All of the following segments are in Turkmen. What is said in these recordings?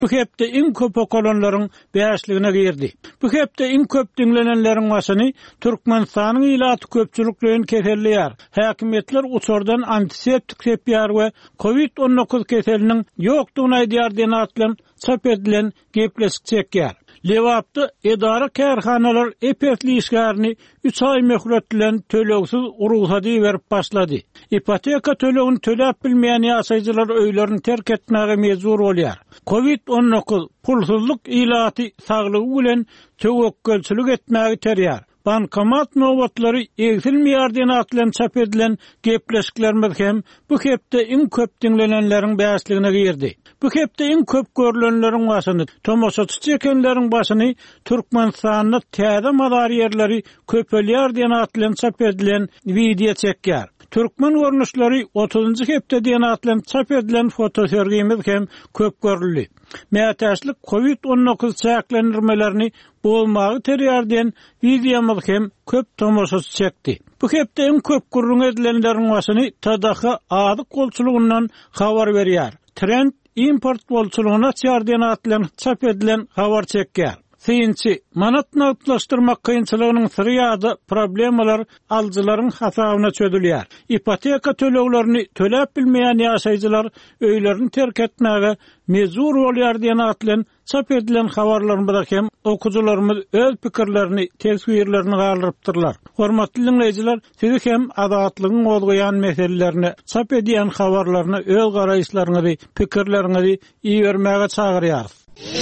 Bu hepde iň köp okolanlaryň bäşligine girdi. Bu hepde iň köp dinlenenleriň başyny Türkmenistanyň ilaty köpçüliklerini keselliýär. Häkimetler uçurdan antiseptik sepýär we COVID-19 keseliniň ýokdugyny aýdýar diýen atlan çap edilen gepleşik çekýär. Lewapda edara kärhanalar epetli işgärini 3 ay möhlet bilen tölegsiz urusady berip başlady. Ipoteka tölegini töläp bilmeýän ýaşaýjylar öýlerini terk etmäge mejbur bolýar. COVID-19 pulsuzlyk ilaty saglygy bilen töwekkelçilik etmäge terýär. Bankomat nowatlary egzilmeýär diýen atlan çap edilen gepleşiklerimiz hem bu hepde iň köp dinlenenleriň bäşligine girdi. Bu hepde iň köp görülenleriň başyny, tomoşaçy çekenleriň başyny Türkmenistanyň täze madar ýerleri köpelýär diýen atlan çap edilen video çekýär. Türkmen görnüşleri 30-njy hepde diýen atlan çap edilen fotosergimiz hem köp görüldi. Mätäçlik COVID-19 çäklendirmelerini bolmagy terýär diýen videomyz hem köp tomoşaçy çekdi. Bu hepde iň köp gurrun edilenleriň başyny TDH adyk golçulugyndan habar berýär. Trend import bolçulugyna çardyň atlan çap edilen habar çekýär. Synçy manat nagtlaşdyrmak kynçylygynyň sırýady problemalar aljylaryň hasabyna çödülýär. Ipoteka töleglerini töläp bilmeýän ýaşaýjylar öýlerini terk etmäge mejbur bolýar diýen atlan çap edilen habarlarymyzda hem okujularymyz öz pikirlerini, teswirlerini galyrypdyrlar. Hormatly dinleýijiler, sizi hem adatlygyň golgaýan meselelerini çap edýän habarlaryny öz garaýşlaryňyzy, pikirleriňizi iýermäge çagyrýarys.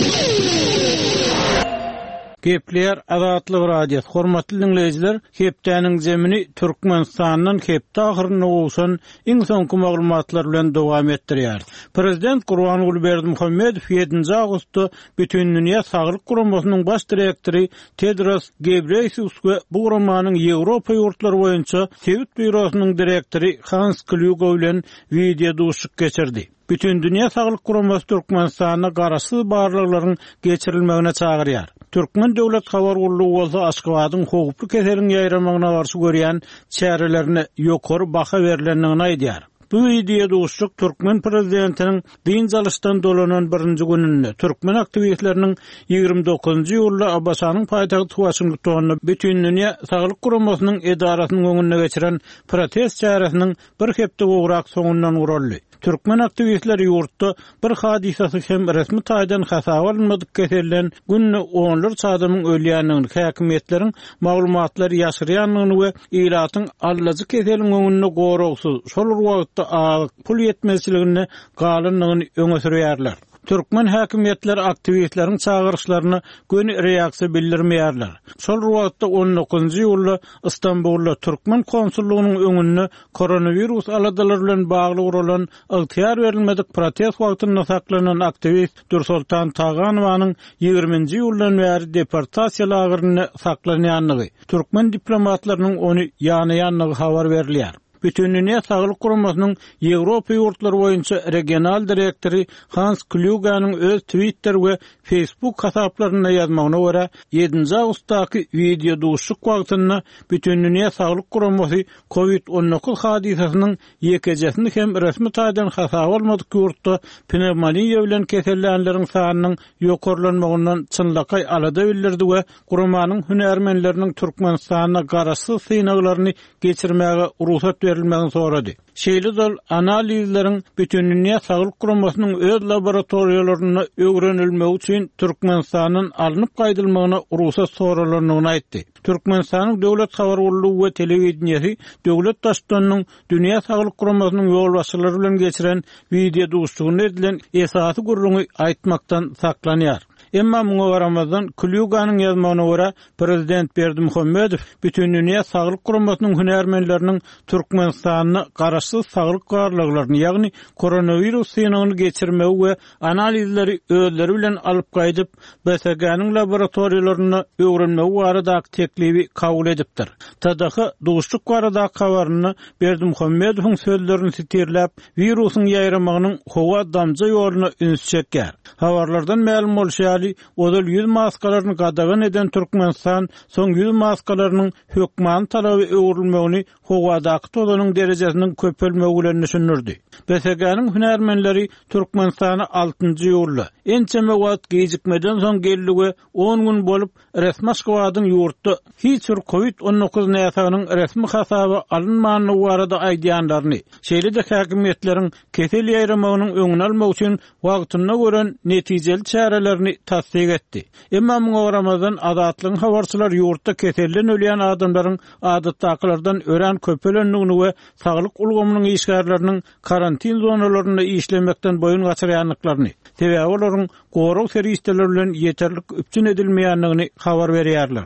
Gepler Adatlyk Radio. Hormatly dinleýijiler, hepdäniň zemini Türkmenistanyň hepde ahyryna gowşan iň soňky maglumatlar bilen dowam etdirýär. Prezident Gurbanuly Berdimuhammedow 7 awgustda bütün dünýä saglyk guramasynyň baş direktori Tedros Ghebreyesus we bu guramanyň Ýewropa ýurtlary boýunça Sewit bürosynyň direktori Hans Kluge bilen video duşuk geçirdi. Bütün dünýä saglyk guramasy Türkmenistana garaşy barlyklaryň geçirilmegine çagyrýar. Türkmen döwlet habar gurulugy bolsa Aşgabatyň howply keselini ýaýramagyna garşy görýän çärelerini ýokary baha berilendigini aýdýar. Bu video duşuk Türkmen prezidentiniň din jalysdan dolanan birinji gününde Türkmen aktivistleriniň 29-njy ýylda Abbasanyň paýtagty Washingtonda bütün dünýä saglyk guramasynyň edarasynyň öňüne geçiren protest çäresiniň bir hepde gowrak soňundan uruldy. Türkmen aktivistleri ýurtda bir hadisasy hem resmi taýdan hasaba alınmadyk keselen günni onlar adamyň ölýändigini, häkimetleriň maglumatlary ýaşyrýanlygyny we ýylatyň allazy keselin öňünde gowraksy, şol wagtda pul ýetmezçiligini galynlygyny öňe sürýärler. Türkmen häkimetleri aktivistleriň çağırışlaryna göni reaksiýa bildirmeýärler. Şol wagtda 19-njy ýylda Istanbulda Türkmen konsullugynyň öňünde koronavirus aladylary bilen bagly urulan ygtyar berilmedik protest wagtynda saklanan aktivist Dursultan Taganowanyň 20-njy ýyldan bäri deportasiýa lageryna saklanýanlygy, Türkmen diplomatlarynyň ony ýanyýanlygy habar berilýär. Bütün dünýä saglyk guramasynyň Ýewropa ýurtlary boýunça regional direktori Hans Kluge'niň öz Twitter we Facebook hasaplaryna ýazmagyna görä 7 awgustdaky video duşuk wagtynda bütün dünýä saglyk guramasy COVID-19 hadisasynyň ýekejesini hem resmi taýdan hasaba almadyk ýurtda pnevmoniýa bilen kesellenleriň sanynyň ýokarlanmagyndan çynlakay alada bildirdi we guramanyň hünärmenleriniň Türkmenistana garaşy synaklaryny geçirmäge ruhsat verilmegini sorady. Şeýle dol analizleriň bütün dünýä saglyk guramasynyň öz laboratoriýalaryna öwrenilmegi üçin Türkmenistanyň alınıp gaýdylmagyna ruhsat soralaryny aýtdy. Türkmenistanyň döwlet habar gurulugy we telewizionyasy döwlet daşdanyň dünýä saglyk guramasynyň ýolbaşçylary bilen geçiren video duşugyny edilen esasy gurulugy aýtmakdan saklanýar. Emma muňa garamazdan Kluge'niň ýazmagyna görä Prezident Berdimuhammedow bütün dünýä saglyk guramasynyň hünärmenleriniň Türkmenistanyny garaşsyz saglyk garlyklaryny, ýagny koronavirus synygyny geçirmegi we analizleri özleri bilen alyp gaýdyp, BSG-niň laboratoriýalaryna öwrenmegi barada teklibi kabul edipdir. TDH duşuk barada habaryny Berdimuhammedowyň sözlerini sitirläp, virusyň ýaýramagynyň howa damja ýoluna üns çekýär. Habarlardan ma'lum bolýar ýaly odal ýüz maskalaryny gadagan eden Türkmenistan soň ýüz maskalarynyň hökman talaby öwrülmegini howadaky tolanyň derejesiniň köpelmegi bilen düşünürdi. BSG-niň hünärmenleri Türkmenistana 6-njy ýylda ençeme wagt gejikmeden soň geldige 10 gün bolup resmi Moskwadyň ýurtda hiç bir COVID-19 näsagynyň resmi hasaby alınmanyny barada aýdýanlaryny, şeýle-de häkimetleriň kesel ýaýramagynyň öňüni almak üçin wagtyna görän netijeli çärelerini tasdik etdi. Emma muňa Ramazan azatlygyň habarçylar ýurtda keselden ölýän adamlaryň adatdakylardan ören köpelenligini we saglyk ulgamynyň işgärlerini karantin zonalaryna işlemekden boyun gaçyrýanlyklaryny, sebäbi olaryň goruk seriýetler bilen ýeterlik üpçün edilmeýänligini habar berýärler.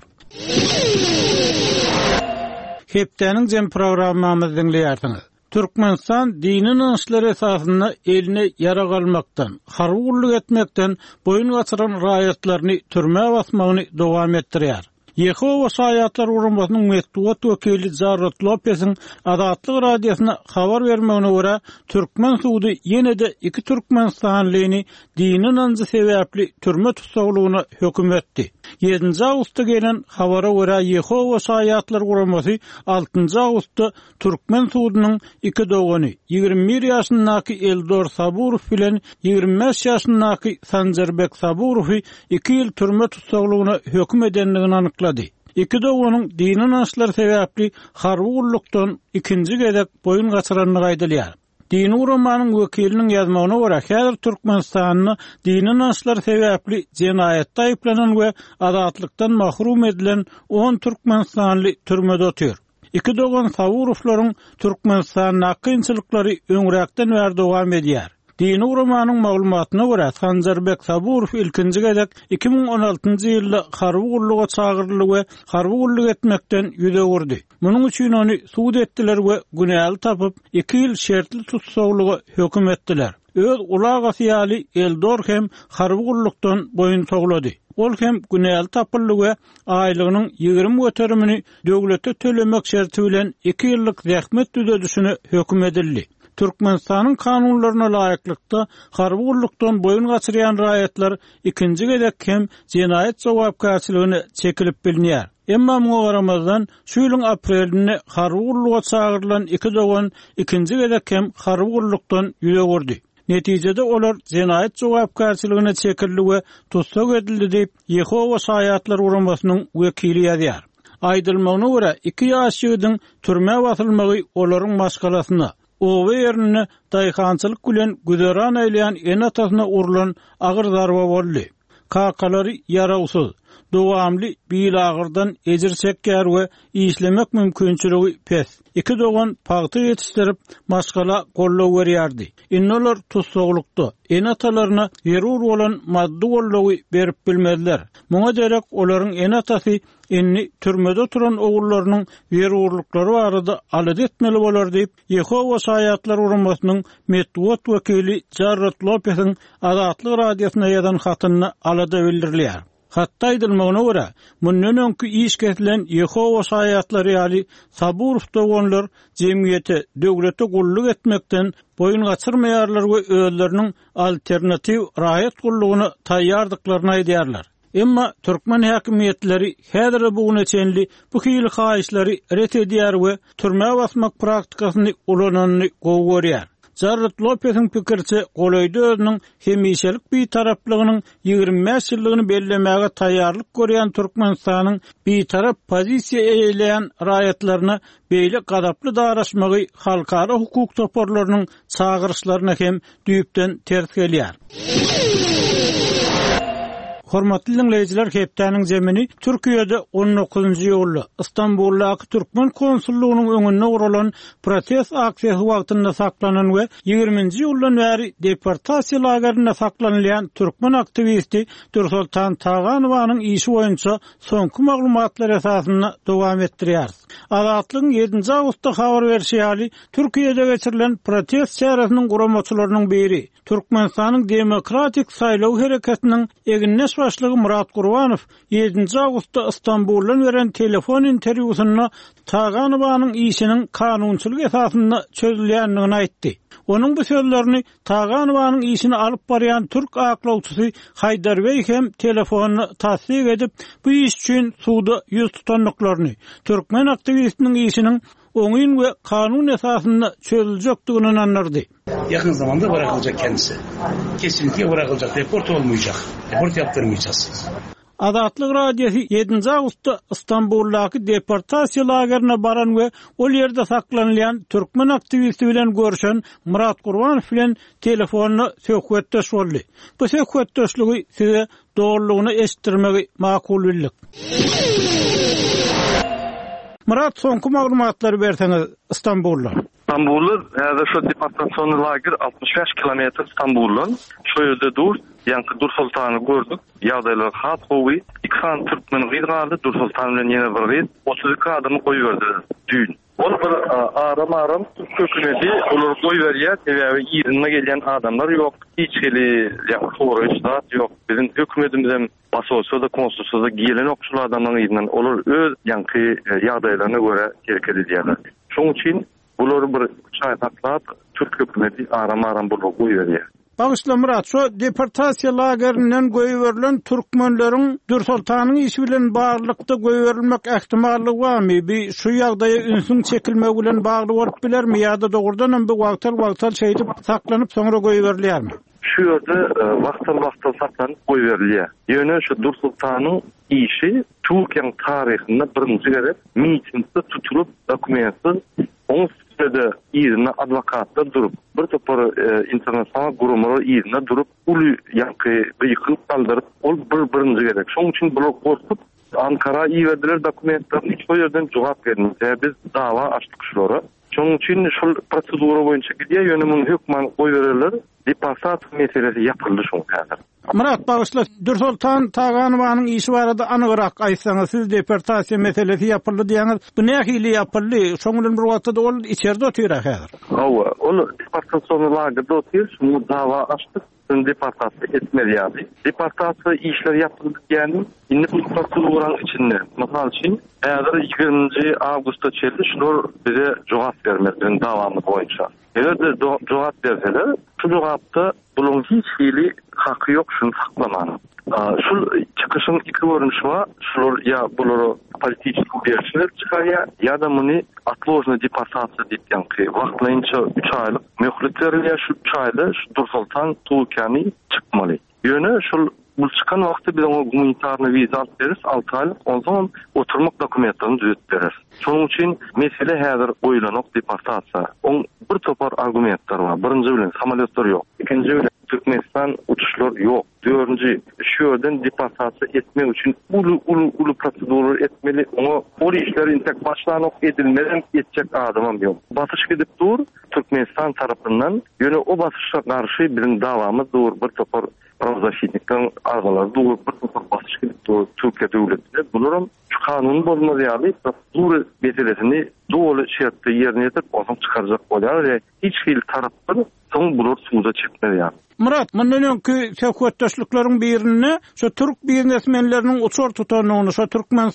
Hepdeniň jem programmamyzy dinleýärsiňiz. Türkmenistan dini inançlar esasyna eline yara galmakdan, harwurlyk etmekden boyun gaçyran raýatlaryny türme basmagyny dowam etdirýär. Yehova Şaýatlar Guramasynyň metbuat wekili Jarrat Lopesiň Azatlyk radiosyna habar bermegine görä, Türkmen suwdy ýene-de 2 Türkmenistanlyny dini inançy sebäpli türme tutsaglygyna hökm etdi. 7-nji awgustda gelen habara görä, Yehova Şaýatlar Guramasy 6-njy awgustda Türkmen suwdynyň 2 dogany, 21 ýaşyndaky Eldor Saburow bilen 25 ýaşyndaky Sanjarbek Saburowy 2 ýyl türme tutsaglygyna hökm edenligini anyklady. İki doganyň dini inançlar sebäpli harwurlukdan ikinji gezek boyun gaçyranlygy aýdylýar. Dini uramanyň wekiliniň ýazmagyna görä, häzir Türkmenistanyny dini inançlar sebäpli jenaýatda aýplanan we azatlykdan mahrum edilen 10 Türkmenistanly türmede otur. İki dogan Saburowlaryň Türkmenistanyň kynçylyklary öňräkden bäri dowam edýär. Dini uramanyň maglumatyna görä, Sanjarbek Saburow ilkinji gezek 2016-njy ýylda harwurlyga çagyrdyly we harwurlyk etmekden ýüze gurdy. Munyň üçin ony suud etdiler we günäli tapyp 2 ýyl şertli tutsaglyga hökm etdiler. Öz ulagasy ýaly Eldor hem harwurlykdan boyun soglady. Ol hem günäli tapyldy we aýlygynyň 20 göterimini döwlete tölemek şerti bilen 2 ýyllyk zähmet düzedişine hökm edildi. Türkmenistanyň kanunlaryna laýyklykda harwurlykdan boyun gaçyrýan raýatlar ikinji gezek hem jenaýet jogapkärçiligine çekilip bilinýär. Emma muňa garamazdan şu ýylyň aprelinde harwurlyga çagyrdylan 2 dogan ikinji gezek hem harwurlykdan ýüze gurdy. Netijede olar jenaýet jogapkärçiligine çekildi we tutsak edildi diýip Yehova Şaýatlar Guramasynyň wekili ýazýar. Aýdylmagyna görä 2 ýaşygyň türme basylmagy olaryň maşgalasyna owa ýerine daýhançylyk bilen güzeran aýlayan en atasyna urulan agyr zarba boldy. Kakalary yarawsyz, dowamly bir agyrdan ejir çekýär we işlemek mümkinçiligi pes. 2 dogan pagty ýetişdirip maşgala gollaw berýärdi. Innolar tutsaglykda en atalaryna ýerur bolan maddi gollawy berip bilmediler. Muňa derek olaryň en atasy enni türmede oturan ogullarynyň ýerurlyklary barada alad etmeli bolar diýip Yehova Şaýatlar Guramasynyň metbuat wekili Jarrat Lopesiň Azatlyk radiosyna ýazan hatyny alada bildirilýär. Hatta aýdylmagyna görä, mundan öňkü iş kesilen Yehova Şaýatlary ýaly Saburow doganlar jemgyýete, döwlete gullyk etmekden boyun gaçyrmaýarlar we özleriniň alternativ raýat gullygyny taýýardyklaryny aýdýarlar. Emma Türkmen häkimetleri häzir bu güneçenli bu hili haýyşlary ret edýär we türme basmak praktikasyny ulananyny gowgorýar. Jarrat Lopesiň pikirçe, golaýdy özüniň hemişelik bir taraplygynyň 25 ýyllygyny bellemäge taýýarlyk görýän Türkmenistanyň bir tarap pozisiýa eýleýän raýatlaryna beýle gadaply daraşmagy halkara hukuk toporlarynyň çagyryşlaryna hem düýüpden ters gelýär. Hormatly dinleyijiler, hepdeniň jemini Türkiýede 19-njy ýylda Istanbuldaky Türkmen konsullugynyň öňünde guralan protest aksiýasy wagtynda saklanan we 20-nji ýyldan bäri deportasiýa lagerine saklanýan Türkmen aktivisti Dursultan Taganowanyň işi boýunça soňky maglumatlar esasyna dowam etdirýär. Azatlygyň 7-nji awgustda habar berişi ýaly Türkiýede geçirilen protest çäresiniň guramaçylarynyň biri Türkmenistanyň demokratik saýlaw hereketiniň eginleş başlygy Murat Gurbanow 7-nji awgustda Istanbuldan beren telefon interwýusyna Taganowanyň işiniň kanunçylyk esasyna çözülýändigini aýtdy. Onun bu sözlerini Taganowanyň işini alıp barýan türk aklawçysy Haydar Bey hem telefonu tasdik edip bu iş üçin suda yüz tutanlyklaryny, türkmen aktivistiniň işiniň oňyn we kanun esasynda çözüljekdigini anlardy. Yakın zamanda bırakılacak kendisi. Kesinlikle bırakılacak. Deport olmayacak. Deport yaptırmayacağız. Azatlyk radiosu 7 Agustda İstanbuldaky deportasiya lagerine baran we ol ýerde saklanýan türkmen aktivisti bilen görüşen Murat Gurbanow bilen telefonu söhbetdeş boldy. Bu söhbetdeşligi size dogrulygyny eşitdirmegi makul bildik. Murat, soňky maglumatlary berseňiz İstanbulda. İstanbul'da şu deportasyon lager 65 kilometre İstanbul'dan. Şu yerde yankı Dur Sultan'ı gördük. Yağdaylar hat hovi. 2 san Türkmen gıydı kaldı. Dur Sultan bilen yine bir gıydı. 32 adamı koyuverdi düğün. Onu bir aram Türk hükümeti olur koyuveriyor. Sebebi yerine gelen adamlar yok. Hiç soruçlar yok. Bizim hükümetimizden basosyoda, konsolosyoda gelen okçulu adamların yerinden olur öz yankı yağdaylarına göre hareket ediyorlar. Şunun için buları bir çaytaklap Türk hükümeti aram bunu koyuveriyor. Bağışla Murat, şu deportasiya lagerinden goýuwerilen türkmenleriň Dur Sultanyň işi bilen barlykda goýuwerilmek ähtimallygy barmy? Bir şu ýagdaýa ünsüň çekilmegi bilen bagly bolup bilermi ýa-da dogrudan bir wagtal şeýdip saklanyp soňra goýuwerilýärmi? Şu ýerde wagtal saklanyp goýuwerilýär. Ýöne şu Dur Sultanyň işi Türkiýanyň taryhynda birinji gerek mitingde tutulup dokumentsiz de yerine advokatlar durup bir topar internasyonal gurumlar yerine durup ulu yankı yıkılıp kaldırıp ol birinci gerek. Şoň üçin blok korkup Ankara iýerdiler dokumentlerini hiç o yerden cevap vermedi. Biz dava açtık şulara. Şoň üçin şu prosedura boýunça gidýär, ýönemin hökmany goýberler. Deportasiya meselesi yapıldı şoň kadar. Murat, bağışla, Dur Sultan Taganowanyň işi barada anygyrak aýtsaňyz, siz deportasiya meselesi yapyldy diýäňiz, bu nähili yapyldy? Şoň bilen bir wagtda ol içeride oturýar häzir. Hawa, ol deportasiýa lagerinde oturýar, şu dava açdyk. Deportasiya etmeli ýa-da. Deportasiya işleri yapıldı diýänim, indi bu proseduraň içinde. Mysal üçin, häzir 20 awgustda çeldi, şular bize jogap bermediň dawamy boýunça. Eger de jogap berseler, şu jogapda bulyň hiç hili hakkı yok şunu saklamanın. Şu çıkışın iki görünüşü var. Şular ya bunları politik berişler çıkarıyor ya da bunu atложная депортация deyip yankı. Vaktlayınca 3 aylık möhlet veriliyor. Şu 3 ayda Dur Sultan Tuğkani çıkmalı. Yöne şu bu çıkan vakti bir ona humanitarny viza alıp veririz 6 aylık. O zaman oturmak dokumentlerini düzelt veririz. Şunun için mesele häzir oýlanok deportasiya. On bir topar argumentler var. Birinci bilen samolyotlar yok. İkinci bilen Türkmenistan uçuşlar yok. Dördüncü şu yerden deportasiya etmek için ulu prosedurlar etmeli. Ona o işlerin tek başlanıp edilmeden edecek adamım yok. Basış gidip dur Türkmenistan tarafından yöne o basışa karşı bir davamız dur bir topar pravzaşitlikten argalar dur bir topar basış gidip dur Türkiye devletine. Bunların kanun bozulmadı yani prosedur meselesini doğru şartda yerine getirip onu çıkaracak olar ve hiç hil taraftan son bulur suda çıkmadı yani. Murat, mundan öňki söhbetdeşlikleriň birine şu Türk biznesmenleriniň uçur tutanyny, şu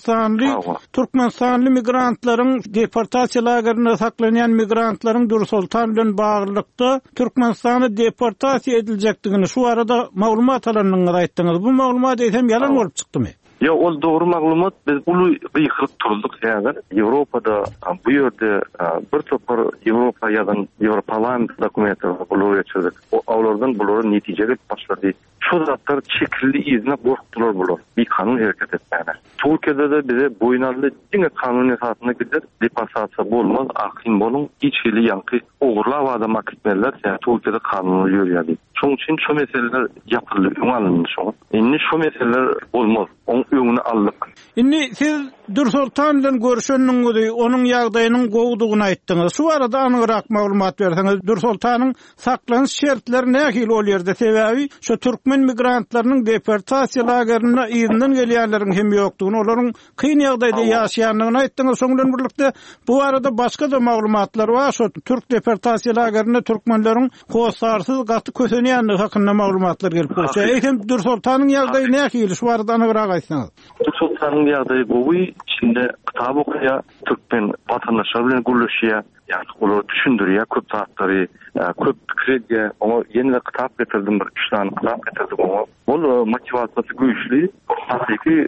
Türkmenistanly migrantlaryň deportasiya lagerine saklanýan migrantlaryň Dur Sultan bilen baglykda Türkmenistana deportasiya ediljekdigini şu arada maglumat alanyny aýtdyňyz. Bu maglumat eýsem ýalan bolup çykdymy? Ya ol doğru maglumat biz ulu yıkılıp turulduk yani. Avrupa'da bu yerde bir topar Avrupa ya da Avrupalan dokumentler buluyor geçirdik. O avlardan buluyor neticeler başladı. Şu zatlar çekildi izine korktular bulur. Bir kanun hareket etmene. Türkiye'de de bize boyunarlı yine kanun esasına gider. Deportasiya olmaz, akin bolun. İçili yankı oğurla adam akitmeler. Yani Türkiye'de kanunu yürüyor. Şunun için şu meseleler yapıldı. Şimdi şu meseleler olmaz. Onun öňüne aldık. Indi siz Dur Sultan bilen görüşeniniňizi, onuň ýagdaýynyň gowdugyny aýtdyňyz. Şu arada anygyrak maglumat berseňiz, Dur Sultanyň saklanyş şertleri nähili bolýardy? Sebebi şu türkmen migrantlarynyň deportasiya lagerine ýerinden gelýänleriň hem ýokdugyny, olaryň kyn ýagdaýda ýaşaýanlygyny aýtdyňyz. Şoň bilen birlikde bu arada başga da maglumatlar bar. Şu türk deportasiya lagerine türkmenleriň howsarsyz gaty kösenýänligi hakynda maglumatlar gelip durýar. Eýsem Dur Sultanyň ýagdaýy nähili? Şu arada anygyrak aýtsaňyz. Dur Sultanyň ýagdaýy gowy içinde kitap okuya, Türkmen vatandaşlar bilen gürleşiye, yani onu düşündürüyor, köp saatleri, köp fikirge, ona yeni de kitap getirdim, 3 tane kitap getirdim ona. O motivasyası güçlü, hakiki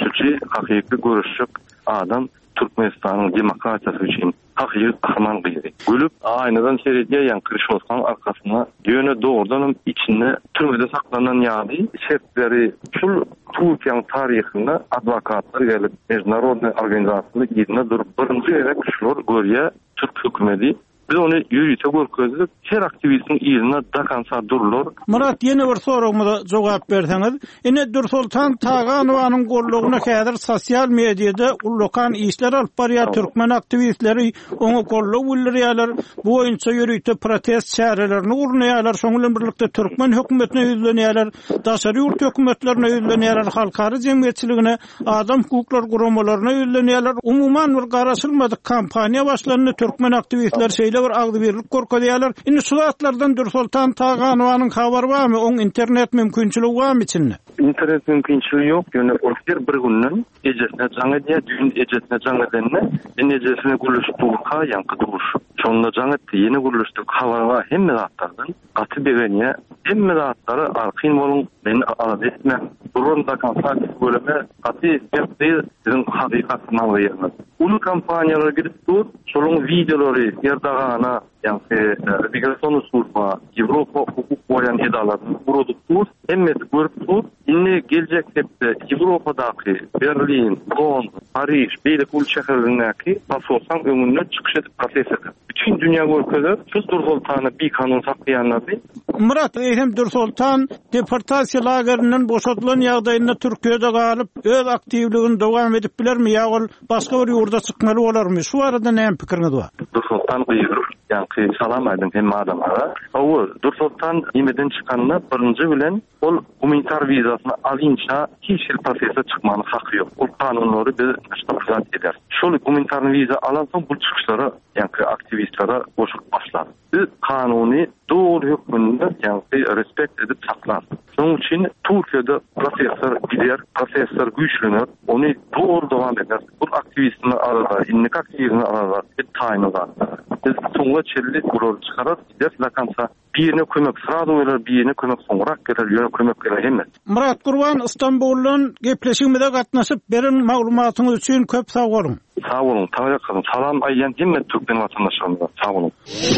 görüşçük adam Türkmenistan'ın demokrasiyası için hakiki kahraman kıydı. Gülüp aynadan seyrediyor, yani Kılıçdaroğlu'nun arkasına yöne doğrudan içinde türmede saklanan yadi şertleri şul Türkiye'nin tarihinde advokatlar gelip Международный organizasyonu yerine durup birinci yere kuşlar görüyor Türk hükümeti. Biz onu yürüyüşe görkezdik. Her aktivistin yerine dakansa durulur. Murat, yeni bir sorumuza cevap berseňiz. Ine Dursultan Taganowanyň gollugyna häzir sosial mediada ullukan işler alyp barýar türkmen aktivistleri onu golluk bildirýärler. Bu boýunça ýürüýte protest çärelerini urnaýarlar. Şoň bilen birlikde türkmen hökümetine ýüzlenýärler, daşary ýurt hökümetlerine ýüzlenýärler, halkary jemgyýetçiligine, adam hukuklar guramalaryna ýüzlenýärler. Umuman bir garaşylmadyk kampaniýa başlandy. Türkmen aktivistler bir agdybirlik gorkadýarlar. Indi şu zatlardan Dursultan Taganowanyň habary barmy? Oň internet mümkinçiligi barmy içinde? İnternet mümkinçiligi ýok. Ýöne order bir günden ejesine jaň edýär, düň ejesine jaň edende, ejesine gürleşikka ýanky duruş. Şonda jaň etdi, ýene gürleşdik habary hemme zatlardan gaty begenýe, hemme zatlary arqyn boluň, meni alady etme. Burunda kampanya bölüme gaty etdi, sizin hakykatyny alýarlar. Ulu kampaniýalara gidip dur, şolun videolary ýerdagana, ýani migrasiýon slujba, Ýewropa hukuk boýan edalarny burup dur, hemmesi görüp dur. Indi geljek hepde Ýewropadaky Berlin, Bonn, Paris, beýlik ul şäherlerindäki pasosan öňünde çykyş edip gazetler. Bütün dünýä görkezler, şu Dursultany bir kanun saklayanlar. Murat, eýhem Dursultan deportasiýa lagerynyň boşatylan ýagdaýynda Türkiýede galyp öz aktivligini dowam edip bilermi ýa-da başga bir ýurda çykmaly bolarmy? Şu arada näme pikiriňiz bar? Dursultan gyýyr, ýani salam aýdym hem adamlara. O Dursultan nimeden çykanyna birinji bilen ol humanitar wizasyny alynça hiç bir prosesde çykmany haky ýok. Ol kanunlary biz istisna eder. Şol humanitar wiza alansoň bu çykyşlara, ýani aktivistlere goşup başlar. Biz kanuny doğru hükmünde ýani respekt edip saklar. Şoň üçin Türkiýede prosesler gider, prosesler güýçlenir, ony doğru dowam eder. Bu aktivistler arada, innik aktivistler arada bir taýynlar. Biz soňra çelli gurur çykarar, gider lakansa birine kömek sıradan verir, birine kömek soňrak gelir, ýöne kömek gelir hemmet. Murat Gurban, İstanbul'dan gepleşigimizde gatnaşyp beren maglumatyňyz üçin köp sag bolun. Sag bolun, taýýar kızım. Salam aýan hemmet Türkmen vatandaşlarına. Sag bolun.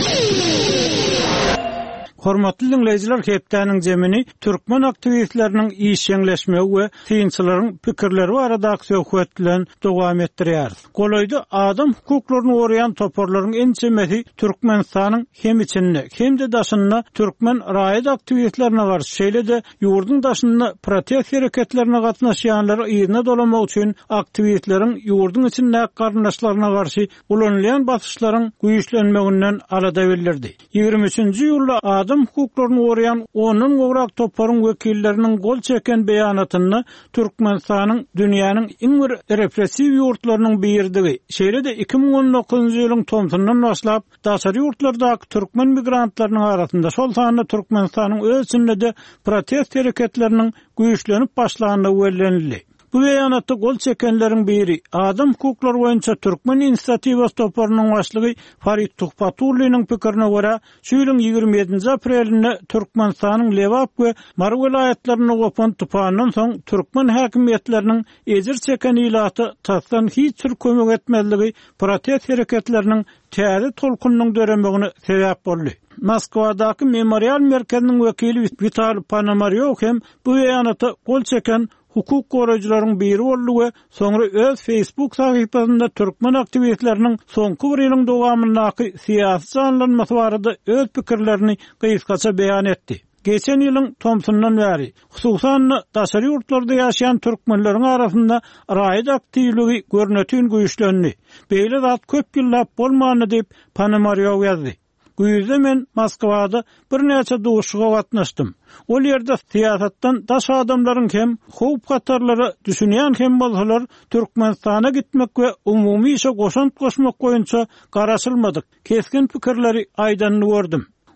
Hormatly dinleýijiler, hepdäniň jemini türkmen aktivistleriniň iş ýeňleşmegi we tynçylaryň pikirleri barada söhbet bilen dowam etdirýär. Golaýdy adam hukuklaryny goraýan toparlaryň ençemesi Türkmenistanyň hem içinde hem de daşynda türkmen raýat aktivistlerine garşy şeýle-de ýurdun daşynda protest hereketlerine gatnaşýanlary ýerine dolamak üçin aktivistleriň ýurdun içinde garnaşlaryna garşy ulanýan basyşlaryň güýçlenmeginden alada bildirdi. 23-nji ýylda adam hukuklaryny goraýan onun gowrak toparyň wekilleriniň gol çeken beýanatyny Türkmenistanyň dünýäniň iň bir repressiw ýurtlarynyň birigi. Şeýle-de 2019-njy ýylyň tomsundan başlap daşary ýurtlardaky türkmen migrantlarynyň arasynda şol sanyny Türkmenistanyň öz içinde de protest hereketleriniň güýçlenip başlandygy bellenildi. Bu beýanatda gol çekenleriň biri adam hukuklary boýunça Türkmen inisiatiwasy toparynyň başlygy Farid Tuhpatulynyň pikirine görä, şu ýylyň 27 aprelinde Türkmenistanyň Lewap we Mar vilayetlerine gopan tupanyň soň türkmen häkimetleriniň ejir çeken ilaty tasdan hiç bir kömek etmezligi protest hereketleriniň täze tolkunynyň döremegine sebäp boldy. Moskwadaky Memorial merkeziniň wekili Vital Panomaryov hem bu beýanatda gol çeken hukuk goraýjylaryň biri boldy we soňra öz Facebook sahypasynda türkmen aktivistleriniň soňky bir ýylyň dowamyndaky syýasy janlanmasy barada öz pikirlerini gysgaça beýan etdi. Geçen ýylyň tomsundan bäri, hususan daşary ýurtlarda ýaşaýan türkmenleriň arasynda raýat aktivligi görnetýän güýçlendi. Beýle zat köp ýyllap bolmany diýip Panomaryov ýazdy. Güýjde men Moskwada bir näçe duşuga gatnaşdym. Ol ýerde siýasatdan daş adamlaryň hem howp gatarlary düşünýän hem bolsalar Türkmenistana gitmek we umumy işe goşant goşmak boýunça garaşylmadyk. Keskin pikirleri aýdanyny gördüm.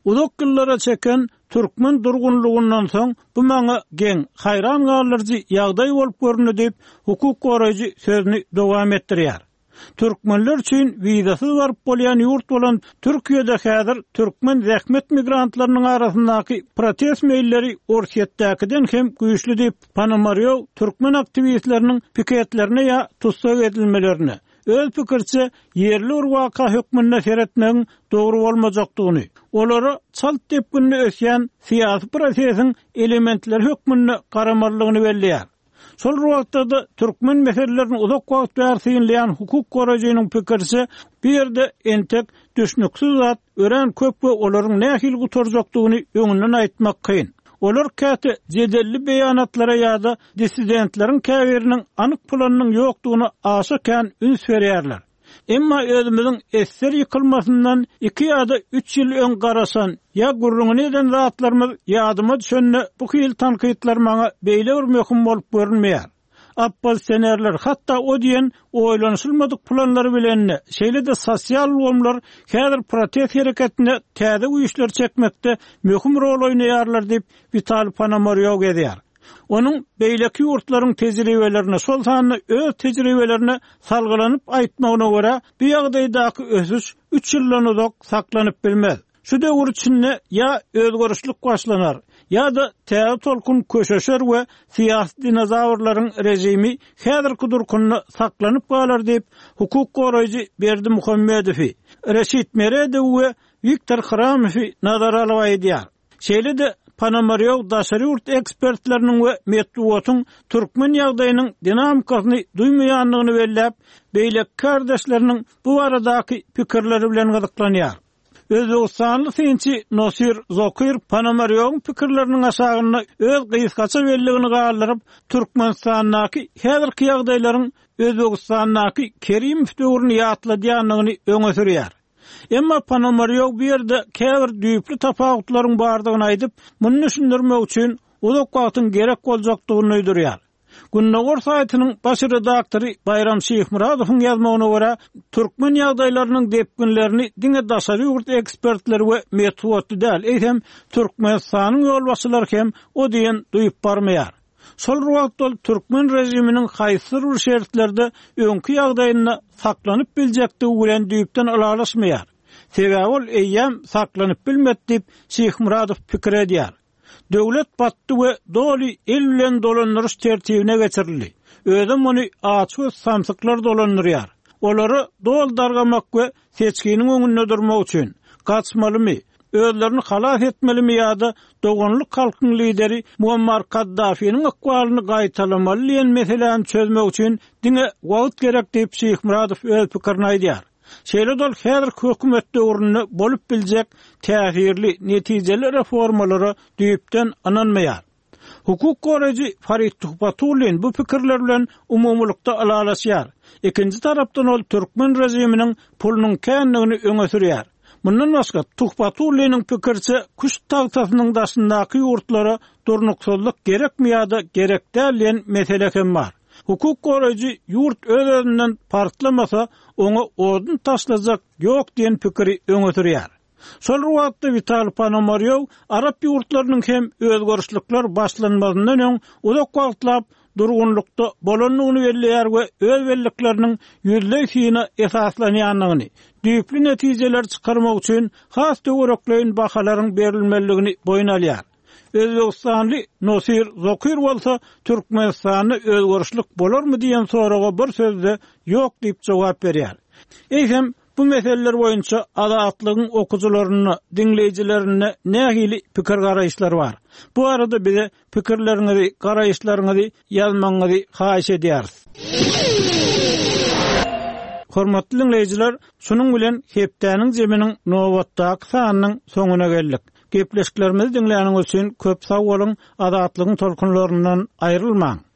Uzak yıllara çeken Türkmen durgunluğundan soň bu maňa geň hayran galarjy ýagdaý bolup görünýär diýip hukuk goraýjy sözüni dowam etdirýär. Türkmenler üçin wizasyz baryp bolýan ýurt bolan Türkiýede häzir türkmen zähmet migrantlarynyň arasyndaky protest meýilleri Orsiýetdäkiden hem güýçli diýip Panomaryow türkmen aktivistleriniň piketlerine ýa tutsak edilmelerini öz pikirçe yerli urwaka hökmünde seretmegiň dogry bolmajakdygyny, olara çalt tepkini ösýän syýasy prosesiň elementleri hökmünde garamarlygyny belliýär. Sol wagtda türkmen meselelerini uzak wagt bärsynleýän hukuk goraýjynyň pikirçe bir ýerde entek düşnüksiz zat ören köp we olaryň nähil gutarjakdygyny öňünden aýtmak kyn. Olar käte jedelli beýanatlara ýa-da dissidentleriň käbiriniň anyk planynyň ýokdugyny aşykän üns berýärler. Emma özümiziň esser ýykylmasyndan 2 ýa-da 3 ýyl öň garasan ýa gurrungyny eden zatlarymyz ýadyma düşende bu hyl tankytlar maňa beýle bir möhüm bolup görünmeýär. Abbas senerler hatta o diyen oýlanşylmadyk planlary bilen şeýle de sosial ulgamlar häzir protest hereketine täze uýuşlar çekmekde möhüm rol oýnaýarlar diýip Vital Panomaryow gezýär. Onun beýleki ýurtlaryň tejribelerine sol sany öz tejribelerine salgylanyp aýtmagyna görä bu ýagdaýdaky ösüş 3 ýyldan uzak saklanyp bilmez. Şu döwür içinde ýa özgörüşlik başlanar, ýa da täze tolkun köşeşer we syýasy dinozawrlaryň rejimi häzirki durkuny saklanyp galar diýip hukuk goraýjy Berdi Muhammedow, Reşit Meredow we Viktor Khramow nazar alyp aýdýar. Şeýle de Panomaryow daşary urt ekspertleriniň we metduwatyň türkmen ýagdaýynyň dinamikasyny duýmaýanlygyny belläp, beýlek kardeşleriniň bu aradaky pikirleri bilen gyzyklanýar. Özbegistanly synçy Nosir Zokir Panomaryow pikirleriniň aşagyny öz gysgaça belligini gallaryp Türkmenistanyň häzirki ýagdaýlaryň Özbegistanyň Kerim döwrüni ýatladýanlygyny öňe sürýär. Emma Panomaryow bir ýerde käbir düýpli tapawutlaryň bardygyny aýdyp, muny düşündirmek üçin uzak wagtyň gerek boljakdygyny öýdürýär. Günnägör saýtynyň baş redaktory Bayram Şeýhmuradowyň ýazmagyna görä, türkmen ýagdaýlarynyň depkinlerini diňe daşary urt ekspertleri we metduwaty däl, eýsem Türkmenistanyň ýolbaşçylary hem o diýen duýup barmaýar. Sol wagtda türkmen rejiminiň haýsy bir şertlerde öňki ýagdaýyna saklanyp biljekdigi bilen düýpden alalaşmaýar. Sebäbi ol eýýäm saklanyp bilmedi diýip Şeýhmuradow pikir edýär. Döwlet batdy we doly el bilen dolandyryş tertibine geçirildi. Özüm ony açyk samsyklar dolandyrýar. Olary dol dargamak we seçkiniň öňünde durmak üçin gaçmalymy, özlerini halas etmelimi ýa-da doganlyk halkyň lideri Muammar Kaddafiň akwalyny gaýtalamaly diýen meseleni çözmek üçin diňe wagt gerek diýip Şeýhmuradow öz pikirini aýdýar. Şeýle dol häzir hökümet döwründe bolup biljek täsirli netijeli reformalary düýpden ananmaýar. Hukuk goraýjy Farid Tuhbatulin bu pikirler bilen umumlukda alalaşýar. Ikinji tarapdan ol türkmen rejiminiň pulunyň känligini öňe sürýär. Bundan başga Tuhbatuliniň pikirçe kuş tagtasynyň daşyndaky ýurtlara durnuksuzlyk gerekmi ýa-da gerek däl mesele hem bar. Hukuk goraýjy ýurt öz-özünden partlamasa onu odun taşlajak ýok diýen pikiri öňe sürýär. Sol wagtda Vital Panomaryow Arap ýurtlarynyň hem özgörüşlikler başlanmazyndan öň uzak wagtlap durgunlukda bolanlygyny belleýär we öz bellikleriniň ýüzleýsine esaslanýanlygyny, düýpli netijeler çykarmak üçin has töwerekleýin bahalaryň berilmeligini boyun alýar. Özbegistanly Nosir Zokir bolsa Türkmenistany özgörüşlik bolarmy diýen soraga bir sözde ýok diýip jogap berýär. Eýsem bu meseleler boýunça adatlygyň okujylaryny, dinleýijilerini nähili pikir garaýşlary bar. Bu arada bize pikirleriňizi, garaýşlaryňyzy ýazmaňyzy haýyş edýäris. Hormatly dinleýijiler, şunuň bilen hepdäniň jeminiň nowatdaky sanynyň soňuna geldik. Gepleşiklerimizi dinleýäniňiz üçin köp sag bolun, adatlygyň tolkunlaryndan aýrylmaň.